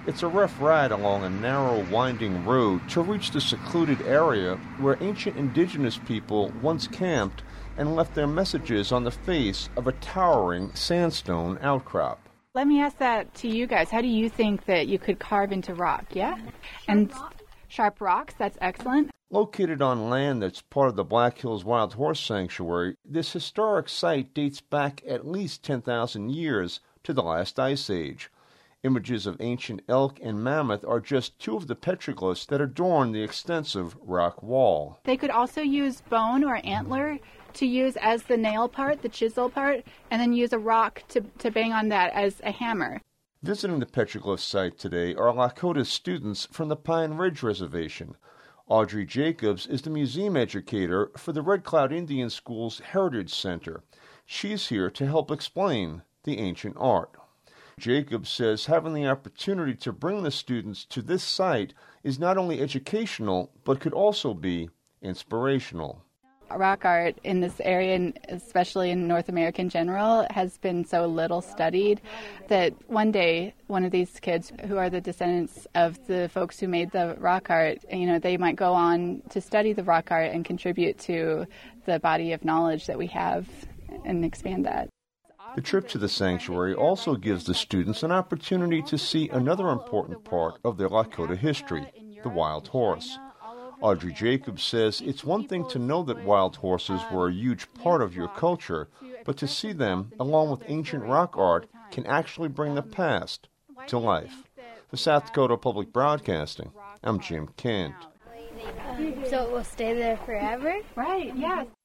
It's a rough ride along a narrow, winding road to reach the secluded area where ancient indigenous people once camped and left their messages on the face of a towering sandstone outcrop. Let me ask that to you guys. How do you think that you could carve into rock, yeah? And sharp rocks, that's excellent. Located on land that's part of the Black Hills Wild Horse Sanctuary, this historic site dates back at least 10,000 years to the last ice age. Images of ancient elk and mammoth are just two of the petroglyphs that adorn the extensive rock wall. They could also use bone or antler to use as the nail part, the chisel part, and then use a rock to bang on that as a hammer. Visiting the petroglyph site today are Lakota students from the Pine Ridge Reservation. Audrey Jacobs is the museum educator for the Red Cloud Indian School's Heritage Center. She's here to help explain the ancient art. Jacobs says having the opportunity to bring the students to this site is not only educational, but could also be inspirational. Rock art in this area, and especially in North America in general, has been so little studied that one day one of these kids who are the descendants of the folks who made the rock art, they might go on to study the rock art and contribute to the body of knowledge that we have and expand that. The trip to the sanctuary also gives the students an opportunity to see another important part of their Lakota history, the wild horse. Audrey Jacobs says it's one thing to know that wild horses were a huge part of your culture, but to see them, along with ancient rock art, can actually bring the past to life. For South Dakota Public Broadcasting, I'm Jim Kent. So it will stay there forever? Right, yeah.